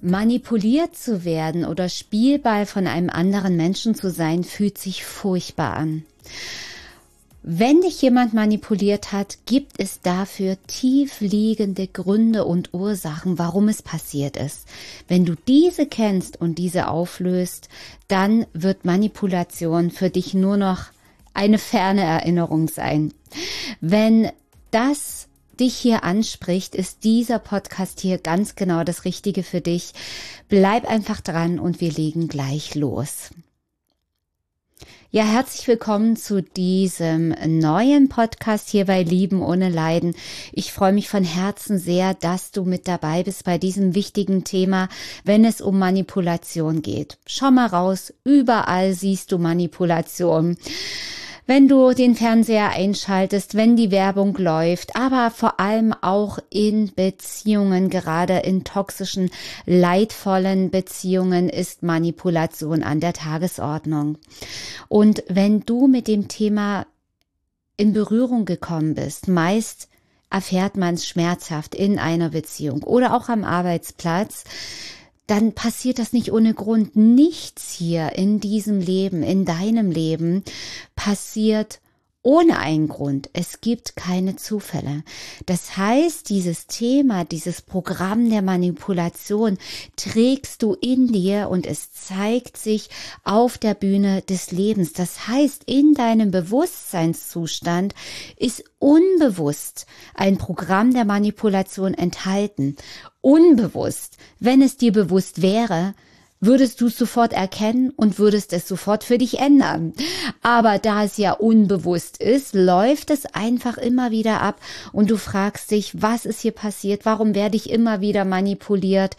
Manipuliert zu werden oder Spielball von einem anderen Menschen zu sein, fühlt sich furchtbar an. Wenn dich jemand manipuliert hat, gibt es dafür tiefliegende Gründe und Ursachen, warum es passiert ist. Wenn du diese kennst und diese auflöst, dann wird Manipulation für dich nur noch eine ferne Erinnerung sein. Wenn das dich hier anspricht, ist dieser Podcast hier ganz genau das Richtige für dich. Bleib einfach dran und wir legen gleich los. Ja, herzlich willkommen zu diesem neuen Podcast hier bei Lieben ohne Leiden. Ich freue mich von Herzen sehr, dass du mit dabei bist bei diesem wichtigen Thema, wenn es um Manipulation geht. Schau mal raus, überall siehst du Manipulation. Wenn du den Fernseher einschaltest, wenn die Werbung läuft, aber vor allem auch in Beziehungen, gerade in toxischen, leidvollen Beziehungen ist Manipulation an der Tagesordnung. Und wenn du mit dem Thema in Berührung gekommen bist, meist erfährt man es schmerzhaft in einer Beziehung oder auch am Arbeitsplatz, dann passiert das nicht ohne Grund. Nichts hier in diesem Leben, in deinem Leben, passiert ohne einen Grund. Es gibt keine Zufälle. Das heißt, dieses Thema, dieses Programm der Manipulation trägst du in dir und es zeigt sich auf der Bühne des Lebens. Das heißt, in deinem Bewusstseinszustand ist unbewusst ein Programm der Manipulation enthalten. Unbewusst, wenn es dir bewusst wäre, würdest du es sofort erkennen und würdest es sofort für dich ändern. Aber da es ja unbewusst ist, läuft es einfach immer wieder ab und du fragst dich, was ist hier passiert? Warum werde ich immer wieder manipuliert?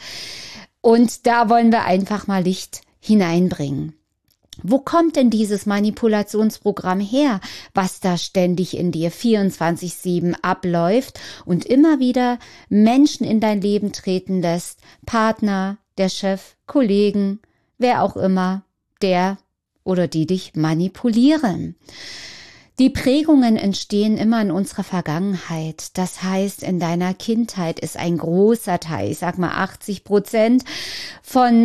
Und da wollen wir einfach mal Licht hineinbringen. Wo kommt denn dieses Manipulationsprogramm her, was da ständig in dir 24/7 abläuft und immer wieder Menschen in dein Leben treten lässt? Partner, der Chef, Kollegen, wer auch immer, der oder die dich manipulieren. Die Prägungen entstehen immer in unserer Vergangenheit. Das heißt, in deiner Kindheit ist ein großer Teil, ich sag mal 80% von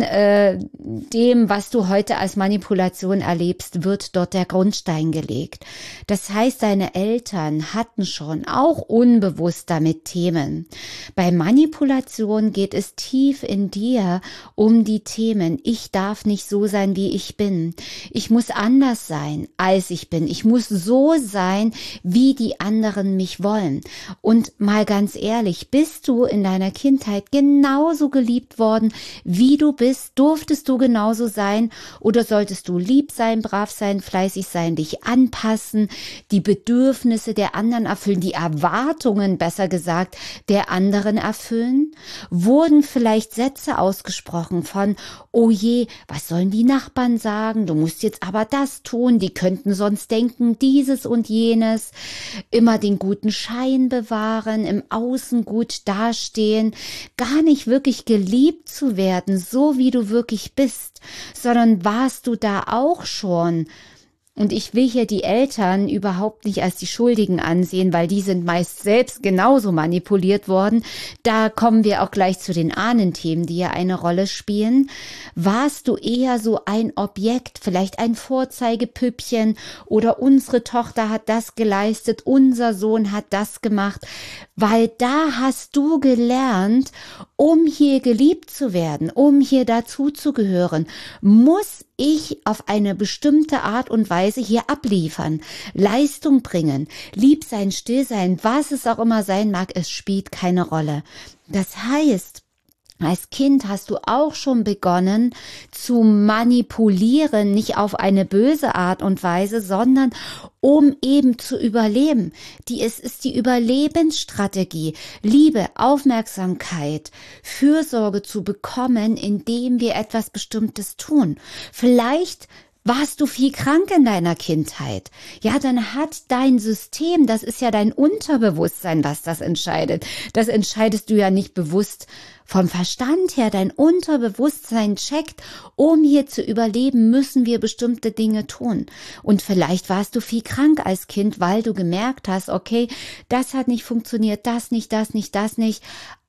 dem, was du heute als Manipulation erlebst, wird dort der Grundstein gelegt. Das heißt, deine Eltern hatten schon auch unbewusst damit Themen. Bei Manipulation geht es tief in dir um die Themen. Ich darf nicht so sein, wie ich bin. Ich muss anders sein, als ich bin. Ich muss so sein, wie die anderen mich wollen. Und mal ganz ehrlich, bist du in deiner Kindheit genauso geliebt worden, wie du bist? Durftest du genauso sein? Oder solltest du lieb sein, brav sein, fleißig sein, dich anpassen, die Bedürfnisse der anderen erfüllen, die Erwartungen, besser gesagt, der anderen erfüllen? Wurden vielleicht Sätze ausgesprochen von, oh je, was sollen die Nachbarn sagen? Du musst jetzt aber das tun, die könnten sonst denken, dieses und jenes, immer den guten Schein bewahren, im Außen gut dastehen, gar nicht wirklich geliebt zu werden, so wie du wirklich bist, sondern warst du da auch schon? Und ich will hier die Eltern überhaupt nicht als die Schuldigen ansehen, weil die sind meist selbst genauso manipuliert worden. Da kommen wir auch gleich zu den Ahnenthemen, die ja eine Rolle spielen. Warst du eher so ein Objekt, vielleicht ein Vorzeigepüppchen oder unsere Tochter hat das geleistet, unser Sohn hat das gemacht, weil da hast du gelernt, um hier geliebt zu werden, um hier dazuzugehören, muss ich auf eine bestimmte Art und Weise hier abliefern, Leistung bringen, lieb sein, still sein, was es auch immer sein mag, es spielt keine Rolle. Das heißt, als Kind hast du auch schon begonnen zu manipulieren, nicht auf eine böse Art und Weise, sondern um eben zu überleben. Es ist die Überlebensstrategie, Liebe, Aufmerksamkeit, Fürsorge zu bekommen, indem wir etwas Bestimmtes tun. Vielleicht warst du viel krank in deiner Kindheit? Ja, dann hat dein System, das ist ja dein Unterbewusstsein, was das entscheidet. Das entscheidest du ja nicht bewusst vom Verstand her. Dein Unterbewusstsein checkt, um hier zu überleben, müssen wir bestimmte Dinge tun. Und vielleicht warst du viel krank als Kind, weil du gemerkt hast, okay, das hat nicht funktioniert, das nicht, das nicht, das nicht.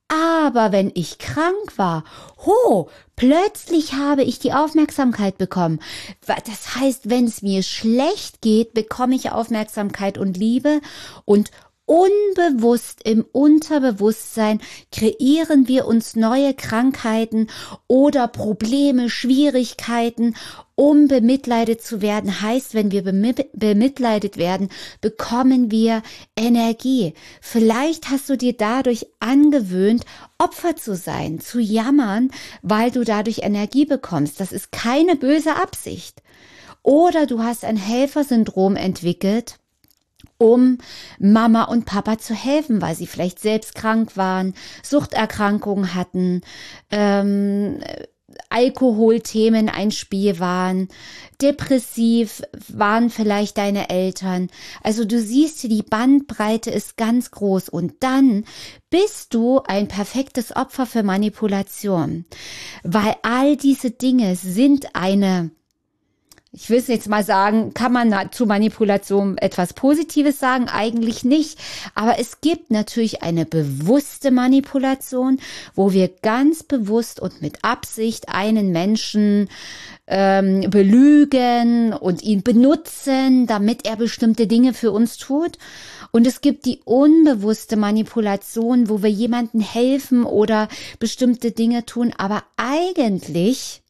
Aber wenn ich krank war, plötzlich habe ich die Aufmerksamkeit bekommen. Das heißt, wenn es mir schlecht geht, bekomme ich Aufmerksamkeit und Liebe und unbewusst im Unterbewusstsein kreieren wir uns neue Krankheiten oder Probleme, Schwierigkeiten, um bemitleidet zu werden. Heißt, wenn wir bemitleidet werden, bekommen wir Energie. Vielleicht hast du dir dadurch angewöhnt, Opfer zu sein, zu jammern, weil du dadurch Energie bekommst. Das ist keine böse Absicht. Oder du hast ein Helfersyndrom entwickelt, um Mama und Papa zu helfen, weil sie vielleicht selbst krank waren, Suchterkrankungen hatten, Alkoholthemen ein Spiel waren, depressiv waren vielleicht deine Eltern. Also du siehst, die Bandbreite ist ganz groß und dann bist du ein perfektes Opfer für Manipulation, weil all diese Dinge sind ich will es jetzt mal sagen, kann man zu Manipulation etwas Positives sagen? Eigentlich nicht. Aber es gibt natürlich eine bewusste Manipulation, wo wir ganz bewusst und mit Absicht einen Menschen belügen und ihn benutzen, damit er bestimmte Dinge für uns tut. Und es gibt die unbewusste Manipulation, wo wir jemandem helfen oder bestimmte Dinge tun, aber eigentlich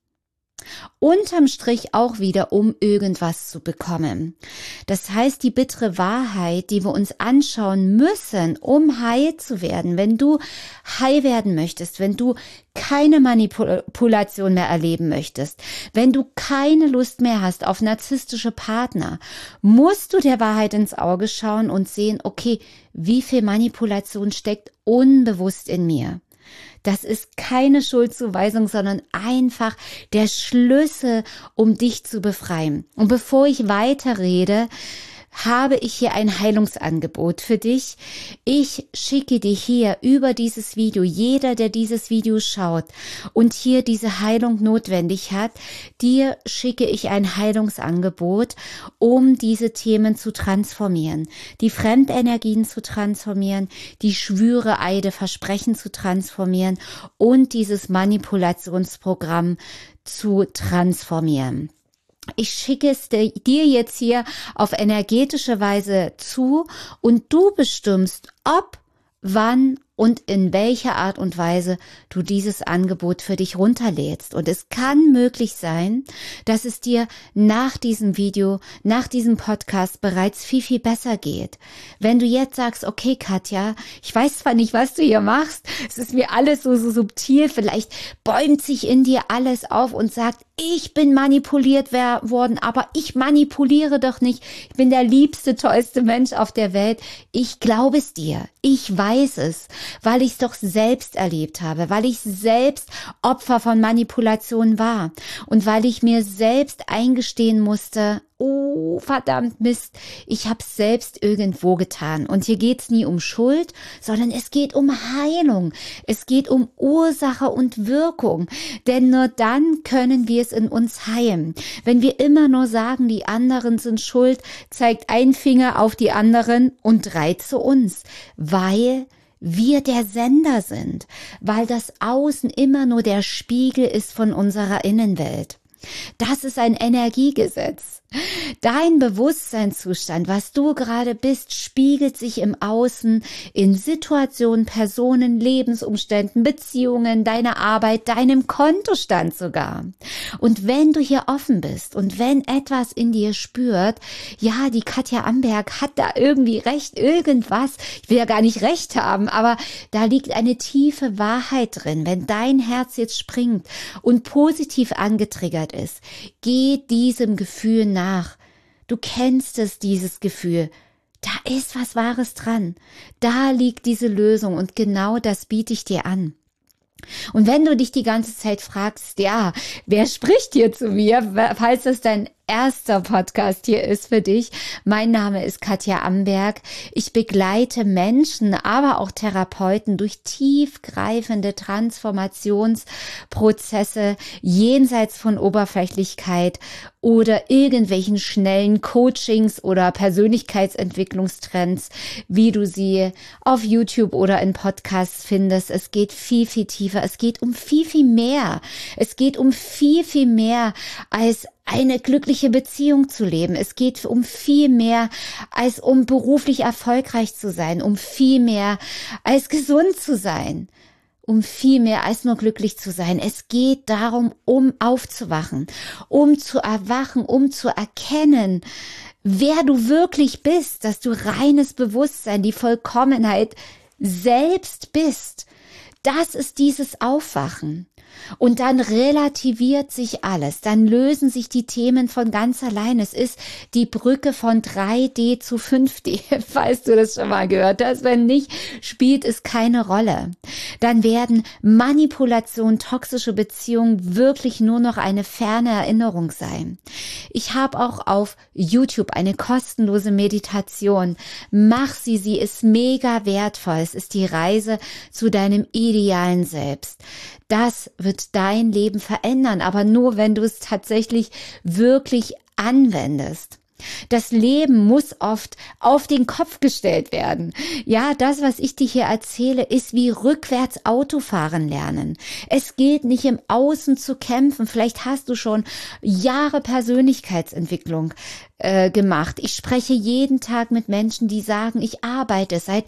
unterm Strich auch wieder, um irgendwas zu bekommen. Das heißt, die bittere Wahrheit, die wir uns anschauen müssen, um heil zu werden, wenn du heil werden möchtest, wenn du keine Manipulation mehr erleben möchtest, wenn du keine Lust mehr hast auf narzisstische Partner, musst du der Wahrheit ins Auge schauen und sehen, okay, wie viel Manipulation steckt unbewusst in mir. Das ist keine Schuldzuweisung, sondern einfach der Schlüssel, um dich zu befreien. Und bevor ich weiterrede, habe ich hier ein Heilungsangebot für dich. Ich schicke dir hier über dieses Video, jeder, der dieses Video schaut und hier diese Heilung notwendig hat, dir schicke ich ein Heilungsangebot, um diese Themen zu transformieren, die Fremdenergien zu transformieren, die Schwüre, Eide, Versprechen zu transformieren und dieses Manipulationsprogramm zu transformieren. Ich schicke es dir jetzt hier auf energetische Weise zu und du bestimmst, ob, wann und in welcher Art und Weise du dieses Angebot für dich runterlädst. Und es kann möglich sein, dass es dir nach diesem Video, nach diesem Podcast bereits viel, viel besser geht. Wenn du jetzt sagst, okay, Katja, ich weiß zwar nicht, was du hier machst, es ist mir alles so subtil, vielleicht bäumt sich in dir alles auf und sagt, ich bin manipuliert worden, aber ich manipuliere doch nicht. Ich bin der liebste, tollste Mensch auf der Welt. Ich glaube es dir. Ich weiß es, weil ich es doch selbst erlebt habe, weil ich selbst Opfer von Manipulation war und weil ich mir selbst eingestehen musste, oh, verdammt Mist, ich habe es selbst irgendwo getan. Und hier geht's nie um Schuld, sondern es geht um Heilung. Es geht um Ursache und Wirkung. Denn nur dann können wir es in uns heilen. Wenn wir immer nur sagen, die anderen sind schuld, zeigt ein Finger auf die anderen und 3 zu uns. Weil wir der Sender sind. Weil das Außen immer nur der Spiegel ist von unserer Innenwelt. Das ist ein Energiegesetz. Dein Bewusstseinszustand, was du gerade bist, spiegelt sich im Außen in Situationen, Personen, Lebensumständen, Beziehungen, deiner Arbeit, deinem Kontostand sogar. Und wenn du hier offen bist und wenn etwas in dir spürt, ja, die Katja Amberg hat da irgendwie recht, irgendwas, ich will ja gar nicht recht haben, aber da liegt eine tiefe Wahrheit drin. Wenn dein Herz jetzt springt und positiv angetriggert ist, geh diesem Gefühl nach. Du kennst es, dieses Gefühl. Da ist was Wahres dran. Da liegt diese Lösung und genau das biete ich dir an. Und wenn du dich die ganze Zeit fragst, ja, wer spricht hier zu mir, falls das dein erster Podcast hier ist für dich. Mein Name ist Katja Amberg. Ich begleite Menschen, aber auch Therapeuten durch tiefgreifende Transformationsprozesse jenseits von Oberflächlichkeit oder irgendwelchen schnellen Coachings oder Persönlichkeitsentwicklungstrends, wie du sie auf YouTube oder in Podcasts findest. Es geht viel, viel tiefer. Es geht um viel, viel mehr. Es geht um viel, viel mehr als eine glückliche Beziehung zu leben. Es geht um viel mehr als um beruflich erfolgreich zu sein, um viel mehr als gesund zu sein. Um viel mehr als nur glücklich zu sein. Es geht darum, um aufzuwachen, um zu erwachen, um zu erkennen, wer du wirklich bist, dass du reines Bewusstsein, die Vollkommenheit selbst bist. Das ist dieses Aufwachen. Und dann relativiert sich alles, dann lösen sich die Themen von ganz allein. Es ist die Brücke von 3D zu 5D, falls du das schon mal gehört hast. Wenn nicht, spielt es keine Rolle. Dann werden Manipulation, toxische Beziehungen wirklich nur noch eine ferne Erinnerung sein. Ich habe auch auf YouTube eine kostenlose Meditation. Mach sie, sie ist mega wertvoll. Es ist die Reise zu deinem idealen Selbst. Das wird dein Leben verändern, aber nur, wenn du es tatsächlich wirklich anwendest. Das Leben muss oft auf den Kopf gestellt werden. Ja, das, was ich dir hier erzähle, ist wie rückwärts Autofahren lernen. Es gilt nicht im Außen zu kämpfen. Vielleicht hast du schon Jahre Persönlichkeitsentwicklung gemacht. Ich spreche jeden Tag mit Menschen, die sagen, ich arbeite seit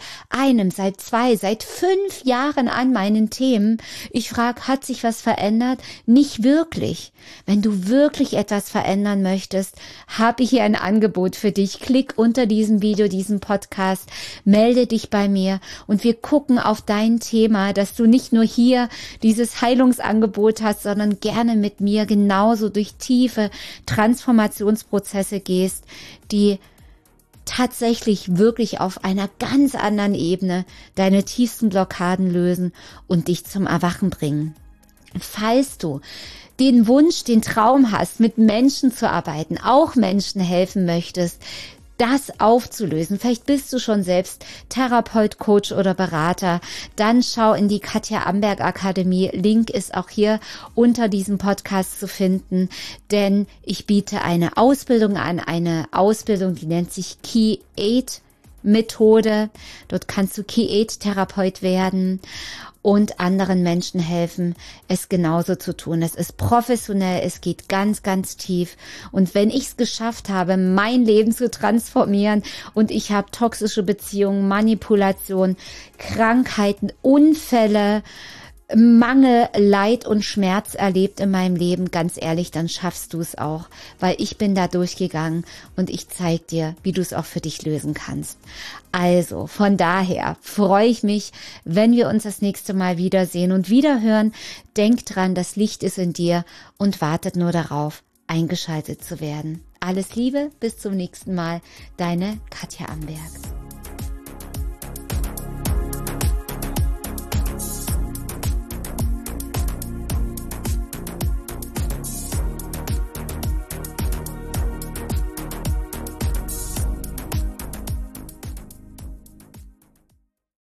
2, seit 5 Jahren an meinen Themen. Ich frage, hat sich was verändert? Nicht wirklich. Wenn du wirklich etwas verändern möchtest, habe ich hier ein Angebot für dich. Klick unter diesem Video, diesem Podcast, melde dich bei mir und wir gucken auf dein Thema, dass du nicht nur hier dieses Heilungsangebot hast, sondern gerne mit mir genauso durch tiefe Transformationsprozesse gehst, die tatsächlich wirklich auf einer ganz anderen Ebene deine tiefsten Blockaden lösen und dich zum Erwachen bringen. Falls du den Wunsch, den Traum hast, mit Menschen zu arbeiten, auch Menschen helfen möchtest, das aufzulösen. Vielleicht bist du schon selbst Therapeut, Coach oder Berater. Dann schau in die Katja Amberg Akademie. Link ist auch hier unter diesem Podcast zu finden, denn ich biete eine Ausbildung an, eine Ausbildung, die nennt sich Key-8 Methode. Dort kannst du Key-8-Therapeut werden und anderen Menschen helfen, es genauso zu tun. Es ist professionell, es geht ganz, ganz tief. Und wenn ich es geschafft habe, mein Leben zu transformieren und ich habe toxische Beziehungen, Manipulation, Krankheiten, Unfälle, Mangel, Leid und Schmerz erlebt in meinem Leben, ganz ehrlich, dann schaffst du es auch, weil ich bin da durchgegangen und ich zeige dir, wie du es auch für dich lösen kannst. Also, von daher freue ich mich, wenn wir uns das nächste Mal wiedersehen und wiederhören. Denk dran, das Licht ist in dir und wartet nur darauf, eingeschaltet zu werden. Alles Liebe, bis zum nächsten Mal, deine Katja Amberg.